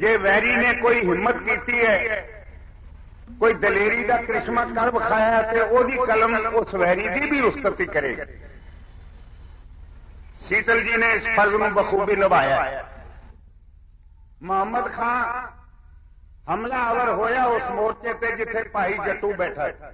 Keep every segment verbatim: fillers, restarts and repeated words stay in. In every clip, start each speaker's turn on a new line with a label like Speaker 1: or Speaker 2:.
Speaker 1: जे vary ने कोई हिम्मत की है, कोई दलेरी का करिश्मा कर विखाया तो ओदी कलम उस वैरी की भी उस्तती करेगी। शीतल जी ने इस फर्ज में बखूबी निभाया। मुहम्मद खान हमलावर होया उस मोर्चे ते जिथे भाई जट्टू बैठा है।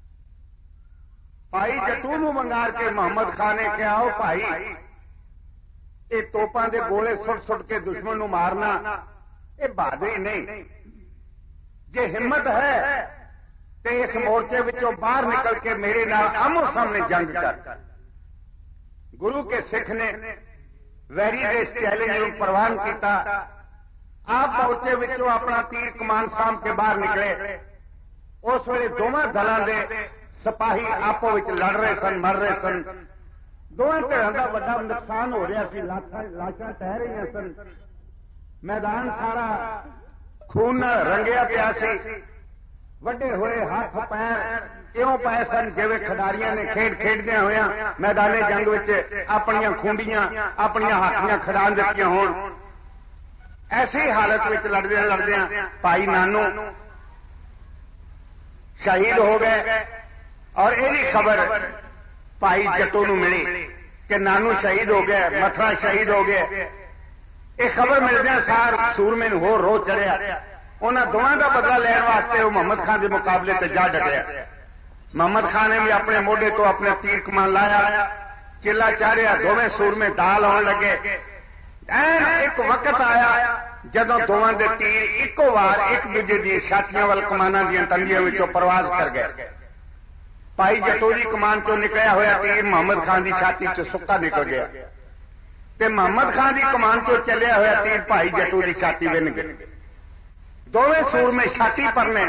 Speaker 1: भाई जट्टू नूं वंगार के मुहम्मद खान ने कहा, ओ भाई ये तोपां दे गोले सुट सुट के दुश्मन नूं मारना ये बहादुरी नहीं, जे हिम्मत है तो इस मोर्चे विचों बाहर निकल के मेरे नाल आमो सामने जंग कर। गुरु के सिख ने वैरी के इस चैलेंज को प्रवान किया। आप मोर्चे विचों अपना तीर कमान साम के बाहर निकले। उस वेले दोवां दलों के सिपाही आपो विच लड़ रहे सन, मर रहे सन। दोवें धिरां दा वड्डा नुकसान हो रहा सी, लाशां तैर रही सन, मैदान सारा खून नाल रंगिया पिया सी। वड्डे होए हाथ पैर इउं पए सन जिवें खिडारियां ने खेड खेडदियां होया मैदाने जंग विच अपनियां खूंडियां अपनियां हाथियां खिडाण दित्तियां होण। ऐसी हालत विच लड़दियां लड़दियां भाई नानू शहीद हो गए और यही खबर भाई जट्टू नूं मिली कि नानू शहीद हो गया, मथरा शहीद हो गया। ये खबर मिलदियां सार सूरमे नूं होर रोह चढ़िया। उन्हां दोवां दा बदला लैण वास्ते वो मुहम्मद खान के मुकाबले ते जा डटिया। मुहम्मद खान ने भी अपने मोढे तो अपने तीर कमान लाया, चिल्ला चाढ़िया, दोवें सूरमे दाल आउण लगे। ऐन एक वक्त आया जदों दोवां दे तीर इक्को वार एक दूजे दी छातियां वल कमानां दीयां तंदियां विचों परवाज कर गए। भाई जट्टू दी कमान चों निकलिया होया तीर मुहम्मद खान की छाती च सुक्का निकल गया ते मुहम्मद खान की कमान चों चलिया होया तीर भाई जट्टू की छाती विन गई। दोवें सूरमे छाती परने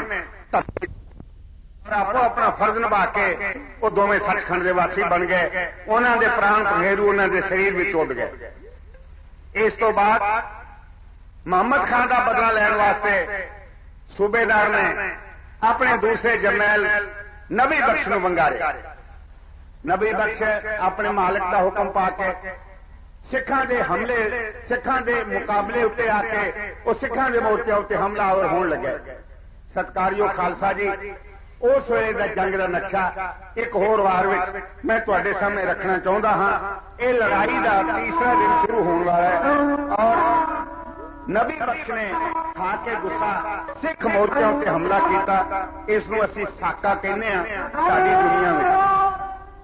Speaker 1: और आपो अपना फर्ज निभा के वो दोवें सचखंड के वासी बन गए। उन्हां दे प्राण पखेरू उन्हां दे शरीर विच उड़ गए। इस तो बाद मुहम्मद खान का बदला लैण वास्ते सूबेदार ने अपने दूसरे जरनैल नबी बख्श नूं वंगारिया। नबी बख्श अपने मालिक का हुक्म पा के सिखां दे हमले सिखां दे मुकाबले उत्ते आके वो सिखां दे मोर्चे उत्ते हमलावर होण लगे। सत्कारयोग खालसा जी, उस वेले दा जंग का नक्शा एक होर वार विच मैं तुहाडे सामने रखना चाहुंदा हां। ये लड़ाई का तीसरा दिन शुरू होने वाला है और नबी बख्श ने खा के गुस्सा सिख मोर्चों पर हमला किया। इसनूं असीं साका कहने आ साडी दुनिया में।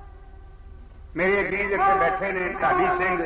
Speaker 1: मेरे अजीज इत्थे बैठे ने ढाडी सिंह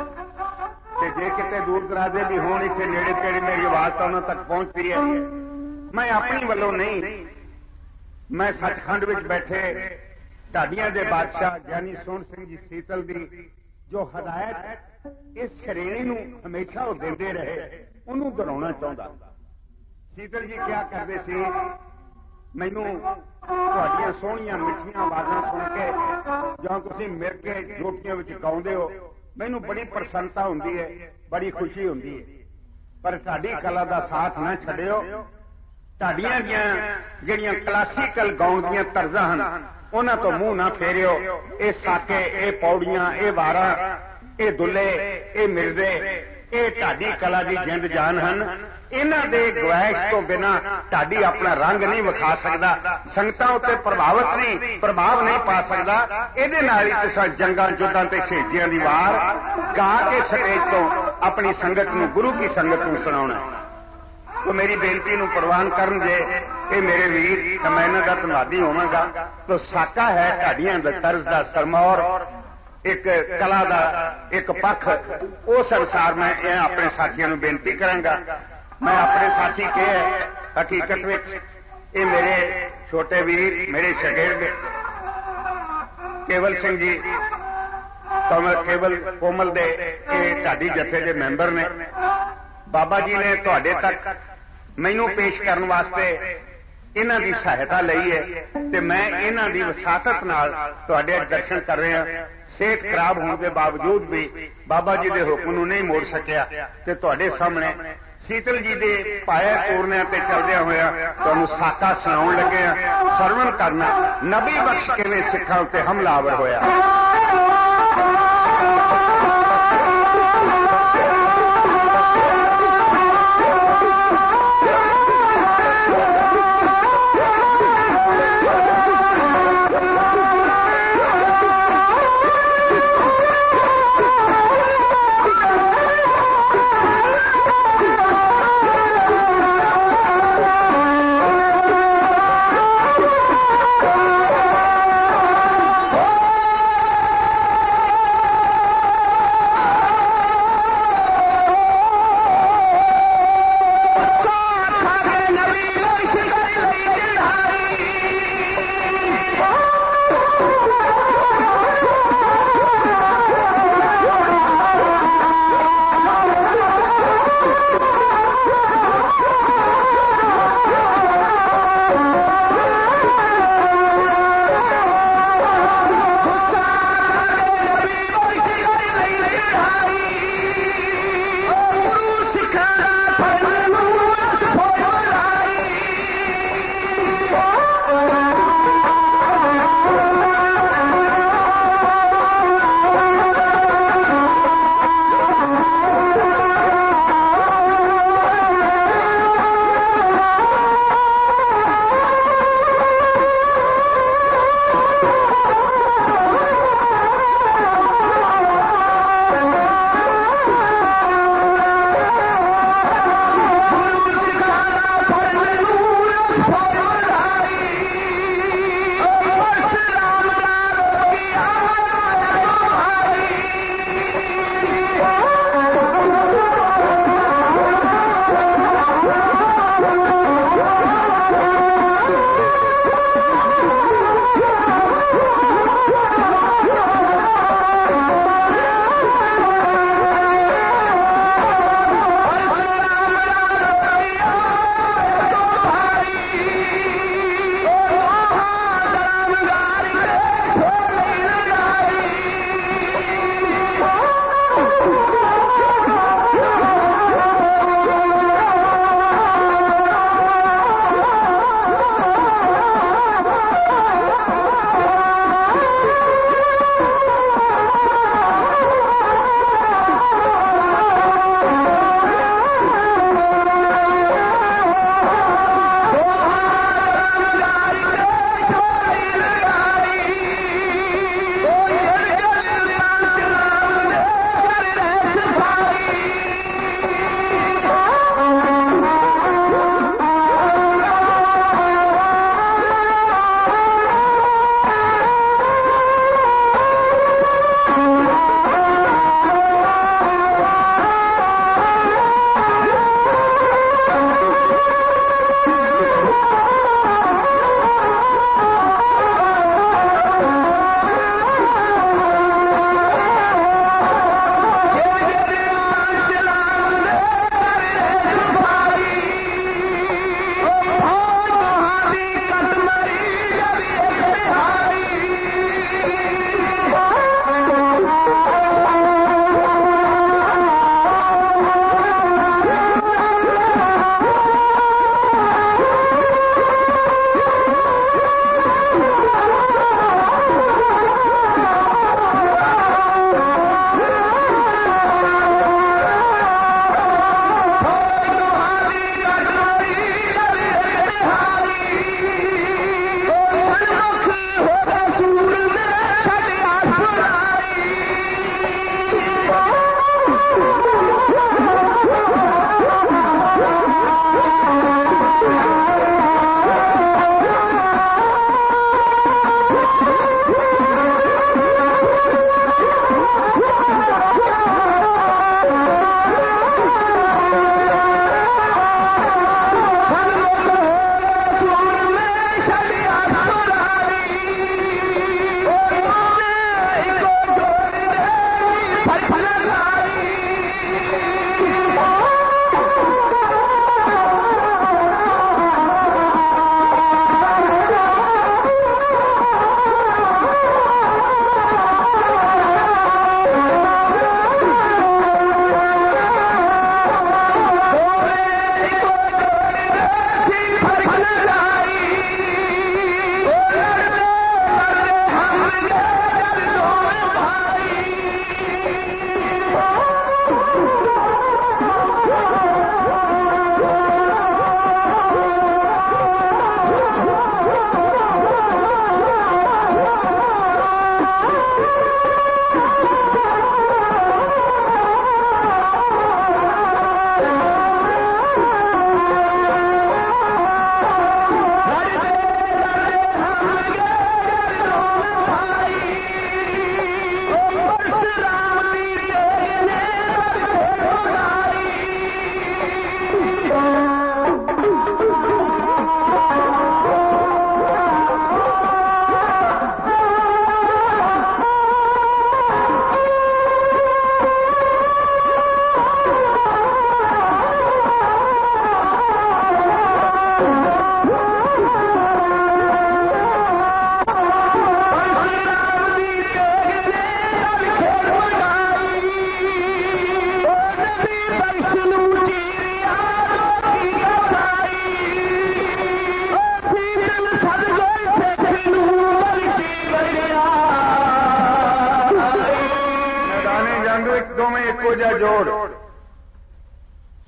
Speaker 1: ते जे किते दूर दराजे भी होण इत्थे नेड़े तेड़े मेरी आवाज तो उन्हां तक पहुंचती है। मैं अपनी वल्लों नहीं, मैं सचखंड विच बैठे ढाडियां दे बादशाह ज्ञानी सोहण सिंह जी सीतल दी जो हदायत इस श्रेणी नूं हमेशा वो देंदे रहे उन्होंने दोहराउणा चाहुंदा। सीतल जी क्या करदे सी, मैनूं तुहाडीआं सोहणीआं मिठियां आवाज़ां सुन के जां तुसीं मिल के रोटियां विच गाउंदे हो मैनूं बड़ी प्रसन्नता हुंदी है, बड़ी खुशी हुंदी है। पर तुहाडी कला दा साथ ना छड्डिओ। तुहाडीआं दीआं जिहड़ियां क्लासिकल गाउण दीआं तर्जां हन उन्हां तो मूंह ना फेरिओ। ये साके, ये पौड़ियां, ये वारां, ये दुल्ले, ये मिर्जे, ये ढाडी कला की जिंद जान हन। इन्हां दे गवाइश तो बिना ढाडी अपना रंग नहीं विखा सकदा, संगतां उत्ते प्रभावित नहीं प्रभाव नहीं पा सकदा। इहदे नाल ही तुसां जंगां जुद्धां ते शहीदियां दी वार गा के स्टेज तो अपनी संगत नूं, गुरु की संगत नूं सुणाउणा। तो मेरी बेनती नूं प्रवान करन जे ये मेरे वीर, तो मैं इन्हां दा धन्नवादी होवांगा। तो साका है ढाडियां दे तर्ज दा सरमौर, एक कला दा एक पक्ष, उस अनुसार मैं अपने साथियों को बेनती करांगा। मैं अपने साथी के हकीकत विच ये मेरे छोटे वीर, मेरे शगिर्द केवल सिंह जी कमल केवल कोमल दे ढाडी जथे के मैंबर ने। बाबा जी ने तुहाडे तक मैनू पेश करने वास्ते इन्हां दी सहायता लई है ते मैं इन्हां दी वसातत नाल तुहाडे दर्शन कर रहा। सेहत खराब होने के बावजूद भी बाबा जी के हुक्म नूं नहीं मोड़ सकिया ते तुहाडे सामने शीतल जी के पाया तोरने ते चलदे होया तुहानूं साका सुणाउण लगे आ। सरवण करना नबी बख्श किवें सिखां उत्ते हमलावर होया।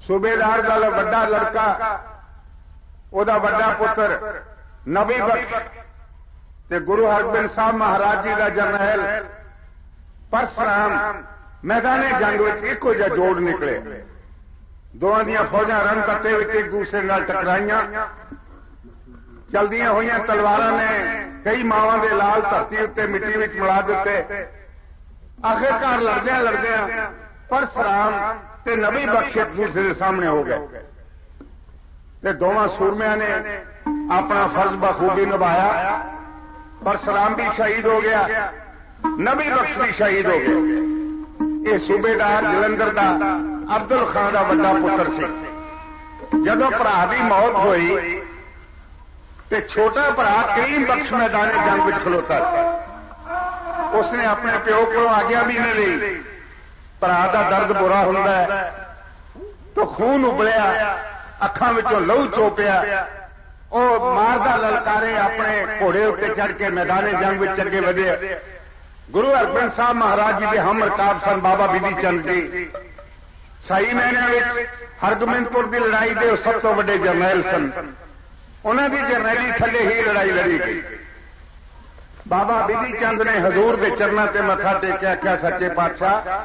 Speaker 1: सूबेदार का वड्डा लड़का ਉਹਦਾ ਵੱਡਾ ਪੁੱਤਰ ਨਬੀ ਬਖਸ਼ ਤੇ ਗੁਰੂ ਹਰਗੋਬਿੰਦ ਸਾਹਿਬ ਮਹਾਰਾਜ ਜੀ ਦਾ ਜਰਨੈਲ ਪਰਸਰਾਮ ਮੈਦਾਨੇ ਜੰਗ ਵਿੱਚ ਇੱਕੋ ਜਿਹਾ ਜੋੜ ਨਿਕਲੇ। ਦੋਵਾਂ ਦੀਆਂ ਫੌਜਾਂ ਰਨ ਕੱਟੇ ਵਿੱਚ ਇੱਕ ਦੂਸਰੇ ਨਾਲ ਟਕਰਾਈਆਂ। ਚਲਦੀਆਂ ਹੋਈਆਂ ਤਲਵਾਰਾਂ ਨੇ ਕਈ ਮਾਵਾਂ ਦੇ ਲਾਲ ਧਰਤੀ ਉੱਤੇ ਮਿੱਟੀ ਵਿੱਚ ਮਿਲਾ ਦਿੱਤੇ। ਆਖਿਰਕਾਰ ਲੜਦਿਆਂ ਲੜਦਿਆਂ ਪਰਸਰਾਮ ਤੇ ਨਬੀ ਬਖਸ਼ ਇੱਕ ਦੂਸਰੇ ਦੇ ਸਾਹਮਣੇ ਹੋ ਗਏ ਤੇ ਦੋਵਾਂ ਸੂਰਮਿਆਂ ਨੇ ਆਪਣਾ ਫਰਜ਼ ਬਖੂਬੀ ਨਿਭਾਇਆ। ਪਰਸਰਾਮ ਵੀ ਸ਼ਹੀਦ ਹੋ ਗਿਆ, ਨਬੀ ਬਖਸ਼ ਵੀ ਸ਼ਹੀਦ ਹੋ ਗਿਆ। ਇਹ ਸੂਬੇਦਾਰ ਜਲੰਧਰ ਦਾ ਅਬਦੁਲ ਖਾਨ ਦਾ ਵੱਡਾ ਪੁੱਤਰ ਸੀ। ਜਦੋਂ ਭਰਾ ਦੀ ਮੌਤ ਹੋਈ ਤੇ ਛੋਟਾ ਭਰਾ ਕਰੀਮ ਬਖਸ਼ ਮੈਦਾਨੇ ਜੰਗ ਵਿੱਚ ਖਲੋਤਾ ਸੀ। ਉਸਨੇ ਆਪਣੇ ਪਿਓ ਕੋਲੋਂ ਆਗਿਆ ਵੀ ਨਹੀਂ ਲਈ। ਭਰਾ ਦਾ ਦਰਦ ਬੁਰਾ ਹੁੰਦਾ ਹੈ ਤਾਂ ਖੂਨ ਉਬਲਿਆ, ਅੱਖਾਂ ਵਿੱਚੋਂ ਲਹੂ ਚੋਪਿਆ। ਉਹ ਮਾਰਦਾ ਲਲਕਾਰੇ ਆਪਣੇ ਘੋੜੇ ਉੱਤੇ ਚੜ੍ਹ ਕੇ ਮੈਦਾਨੇ ਜੰਗ ਵਿੱਚ ਅੱਗੇ ਵਧੇ। ਗੁਰੂ ਹਰਗੋਬਿੰਦ ਸਾਹਿਬ ਮਹਾਰਾਜ ਜੀ ਦੇ ਹਮ ਰਕਾਬ ਸਨ ਬਾਬਾ ਬਿਧੀ ਚੰਦ ਜੀ। ਸਹੀ ਮਹੀਨਿਆਂ ਵਿੱਚ ਹਰਗੋਬਿੰਦਪੁਰ ਦੀ ਲੜਾਈ ਦੇ ਸਭ ਤੋਂ ਵੱਡੇ ਜਰਨੈਲ ਸਨ। ਉਹਨਾਂ ਦੀ ਜਰਨੈਲੀ ਥੱਲੇ ਹੀ ਲੜਾਈ ਲੜੀ ਗਈ। ਬਾਬਾ ਬਿਧੀ ਚੰਦ ਨੇ ਹਜ਼ੂਰ ਦੇ ਚਰਨਾਂ ਤੇ ਮੱਥਾ ਟੇਕਿਆ, ਆਖਿਆ ਸੱਚੇ ਪਾਤਸ਼ਾਹ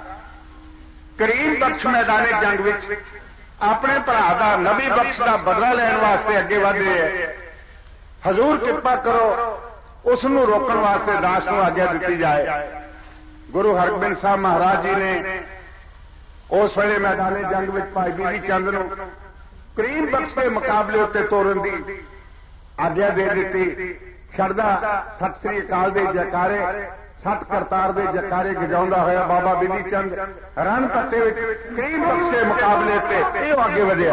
Speaker 1: ਕਰੀਮ ਬਖਸ਼ ਮੈਦਾਨੇ ਜੰਗ ਵਿੱਚ ਆਪਣੇ ਭਰਾ ਦਾ ਨਬੀ ਬਖਸ਼ ਦਾ ਬਦਲਾ ਲੈਣ ਵਾਸਤੇ ਅੱਗੇ ਵਧ ਰਹੇ ਹੈ। ਹਜ਼ੂਰ ਕਿਰਪਾ ਕਰੋ ਉਸ ਨੂੰ ਰੋਕਣ ਵਾਸਤੇ ਦਾਸ ਨੂੰ ਆਗਿਆ ਦਿੱਤੀ ਜਾਏ। ਗੁਰੂ ਹਰਗੋਬਿੰਦ ਸਾਹਿਬ ਮਹਾਰਾਜ ਜੀ ਨੇ ਉਸ ਵੇਲੇ ਮੈਦਾਨੇ ਜੰਗ ਵਿੱਚ ਭਾਈ ਬਿਧੀ ਚੰਦ ਨੂੰ ਕਰੀਮ ਬਖਸ਼ ਦੇ ਮੁਕਾਬਲੇ ਉੱਤੇ ਤੋਰਨ ਦੀ ਆਗਿਆ ਦੇ ਦਿੱਤੀ। ਛੜਦਾ ਸਤਿ ਸ੍ਰੀ ਅਕਾਲ ਦੇ ਜੈਕਾਰੇ, ਸਤ ਕਰਤਾਰ ਦੇ ਜੈਕਾਰੇ ਗਜਾਉਂਦਾ ਹੋਇਆ ਬਾਬਾ ਬਿਧੀ ਚੰਦ ਰਨ ਪੱਤੇ ਵਿੱਚ ਕਰੀਮ ਬਖਸ਼ ਦੇ ਮੁਕਾਬਲੇ ਤੇ ਇਹ ਅੱਗੇ ਵਧਿਆ।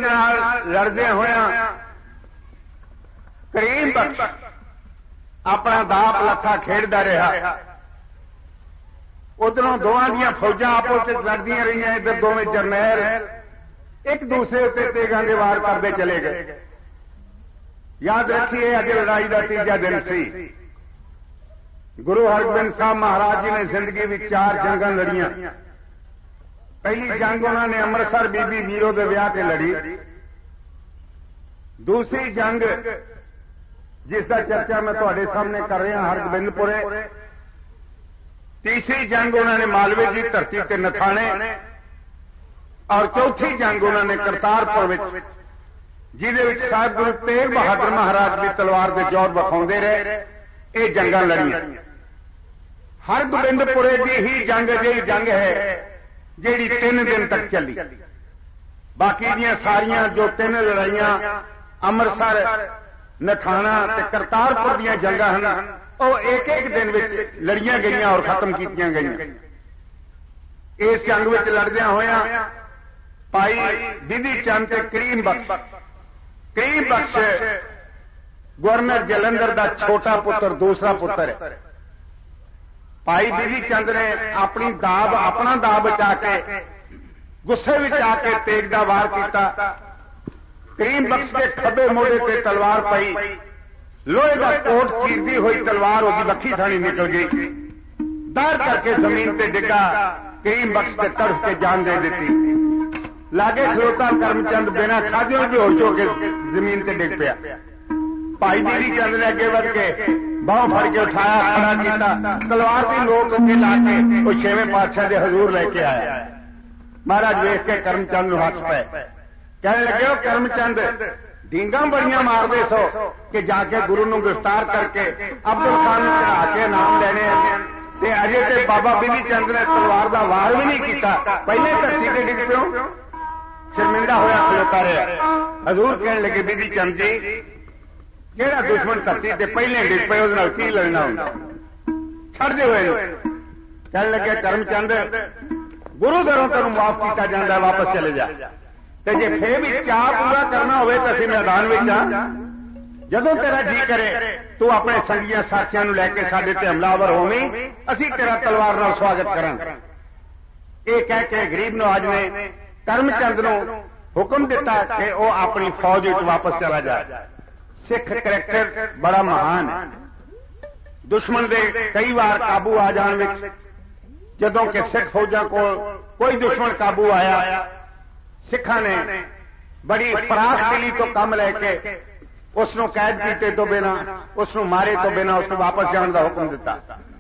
Speaker 1: जंग लड़दे होया करीम बख्श अपना दाप लथा खेडदा रहा। उधरों दोवां दियां फौजां आपस में लड़दियां रही। इधर दोवें जरनैल एक दूसरे उत्ते तेगां दे वार करते चले गए। याद रखिए अज लड़ाई का तीजा दिन सी। गुरु हरगोबिंद साहब महाराज जी ने जिंदगी में चार जंगां लड़ियां। पहली जंग उन्होंने अमृतसर बीबी वीरो के विआह से लड़ी। दूसरी जंग जिसका चर्चा मैं तुहाडे सामने कर रहा हरगोबिंदपुरे। तीसरी जंग उन्होंने मालवे की धरती से नथाने। और चौथी जंग उन्होंने करतारपुर जिहदे साहब गुरु तेग बहादुर महाराज की तलवार के जोर विखाउंदे रहे। ये जंगां लड़ियां। हरगोबिंदपुरे की ही जंग अजिही जंग है जिहड़ी तीन दिन तक चली। बाकी दियां सारियां जो तीन लड़ाइयां अमृतसर नथाना ते करतारपुर दियां जंगां हन वो एक एक दिन विच लड़ियां गईयां और खत्म कीतियां गईयां। इस जंग विच लड़दियां होया भाई बिधि चंद ते करीम बख्श। करीम बख्श गवर्नर जलंधर का छोटा पुत्र दूसरा पुत्र है। भाई बिधि चंद ने अपनी दाब अपना दाब बचा के गुस्से में आके तेग का वार किया। करीम बख्श के खब्बे मोड़े से तलवार पई। लोहे का कोट चीरती हुई तलवार उसकी बखी थानी निकल गई। दार करके जमीन से डिगा। करीम बख्श के तड़फ के जान दे दी। लागे खलोता करमचंद बिना खादियों बेहोश होकर जमीन से डिग पिया। भाई बिधि चंद ने अगे बढ़ के बाहों फड़ के उठाया, खड़ा किया, तलवार की नोक अगे ला के वो छेवें पातशाह के हजूर लेके आया। महाराज वेख के करमचंद हस पे कहने लगे हो करमचंद डींगा बड़ियां मारदे सो कि जाके गुरु नूं गिरफ्तार करके अब्दुल खान नूं चढ़ा के नाम लेने ते अजे ते बाबा बिधि चंद ने तलवार का वार भी नहीं किया। पहले धरती से डिग पियो शर्मिंदा होया खलोता रहा। हजूर कहने लगे बिधि चंद जी जेड़ा दुश्मन धरती से पहले डिग पे उस नाल की लड़ना होंदा छड़ दे हुए। कहने लगे करमचंद गुरु घरों तेन माफ किया जाता है, वापस चले जा। ते जे फिर भी चाह पूरा करना हो तो असीं मैदान में आ। जदों तेरा जी करे तू अपने संगियां साथियां नूं लैके साडे ते हमलावर होवीं, असीं तेरा तलवार नाल स्वागत करांगे। ये कह के गरीब नवाज ने करमचंद नूं हुक्म दिता कि वह अपनी फौज विच वापस चला जाए। सिख करैक्टर बड़ा महान है। दुश्मन दे कई बार काबू आ जाण विच जदों कि सिख फौजां को कोई दुश्मन काबू आया, सिखा ने बड़ी पराख दिली तो कम लैके उसनों कैद कीते तो बिना, उसनों मारे तो बिना उसनों वापस जाने का हुक्म दिता।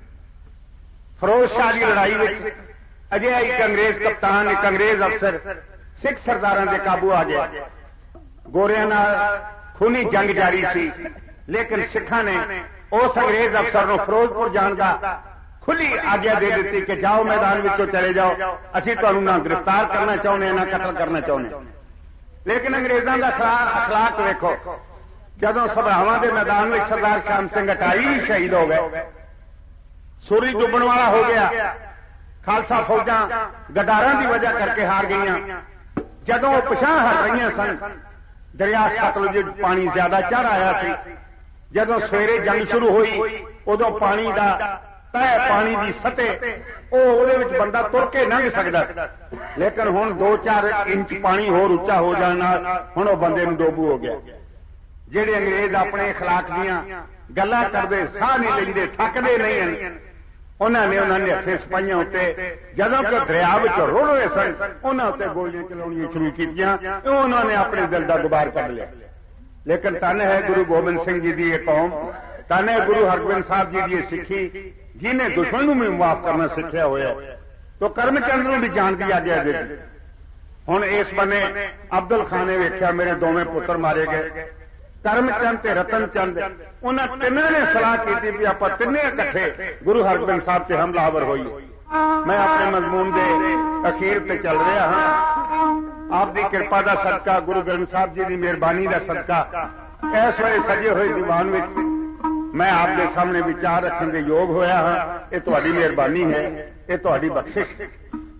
Speaker 1: फिरोज शाह की लड़ाई में अजिहा एक अंग्रेज कप्तान, एक अंग्रेज अफसर सिख सरदारां दे काबू आ गया। गोरियां नाल खूनी जंग जारी सी, लेकिन सिखा ने उस अंग्रेज अफसर को फिरोजपुर जाने का खुली आज्ञा दे दी कि जाओ मैदान विचों चले जाओ, असीं तुहानूं ना गिरफ्तार करना चाहुंदे ना कतल करना चाहुंदे। लेकिन अंग्रेजों का अखलाक वेखो, जदों सभावां दे मैदान में सरदार श्याम सिंह अटारी ही शहीद हो गए, सूरज डुबण वाला हो गया, खालसा फौजां गदारां की वजह करके हार गईयां। जदों पिछां हट रही सन, दरिया सतलुज पानी ज्यादा चढ़ आया सी। जदों सवेरे जंग शुरू हुई उदों पानी का तय पानी की सतह वो बंदा तुर के लंघ सकता, लेकिन हुण दो चार इंच पानी होर उच्चा हो जाने हुण वो बंदे नूं डोबू हो गया। जिहड़े अंग्रेज अपने अखलाक दीआं गल्लां करदे साह नहीं लैंदे, थकदे नहीं हैं, उन्होंने उन्होंने हथे सिपाहियां उत्ते जदों कि दरिया विच रुड़ रहे सन उन्होंने उत्ते गोलियां चलाउणियां शुरू कीतियां। उन्होंने अपने दिल का गुबार कढ लिया। लेकिन धन है गुरु गोबिंद सिंह जी की यह कौम, धन है गुरु हरगोबिंद साहब जी की सिक्खी जिन्हें दुश्मन नूं भी माफ करना सीखिया होया। तो करमचंद नूं भी जान की आज्ञा दे दी। हुण इस बने अब्दुल खान ने वेख्या मेरे दोवें पुत्र मारे गए, करमचंद ते रतन चंद, उन्होंने तिन्हां ने सलाह की भी आप तिन्ने इकट्ठे गुरु हरगोबिंद साहब से हमलावर होइए। मैं अपने मजमून के अखीर पे चल रहा हाँ, आपकी कृपा का सदका, गुरु ग्रंथ साहब जी की मेहरबानी का सदका इस वे सजे हुए दीवान में मैं आपके सामने विचार रखने के योग होया हाँ। ये तुहाडी मेहरबानी है, ये तुहाडी बख्शिश।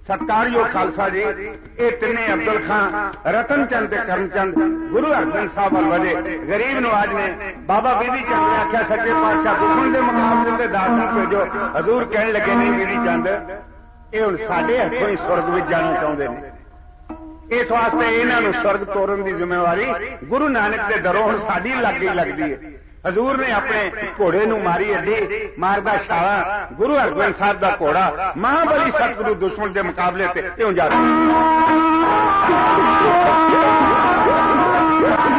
Speaker 1: सत्कारयोग खालसा जी, ये तिने अब्दुल खान, रतन चंद ते करमचंद गुरु हरगोबिंद साहब वाल वजे गरीब नवाज ने बाबा बिधि चंद ने आख्या सच्चे पातशाह दुश्मन के मुकाबले ते दास नूं भेजो। हजूर कहन लगे नहीं बिधि चंद, ये हुण साडे हथों ही स्वर्ग विच जाना चाहुंदे ने, इस वास्ते इन्हां नूं स्वर्ग तोरन की जिम्मेवारी गुरु नानक के दरों हुण साडी लग गई लगदी है। हजूर ने अपने घोड़े नूं मारी अड्डी, मारदा छाला, गुरु हरगोबिंद साहब दा घोड़ा महाबली सतगुरु दुश्मन के मुकाबले ते इउं जा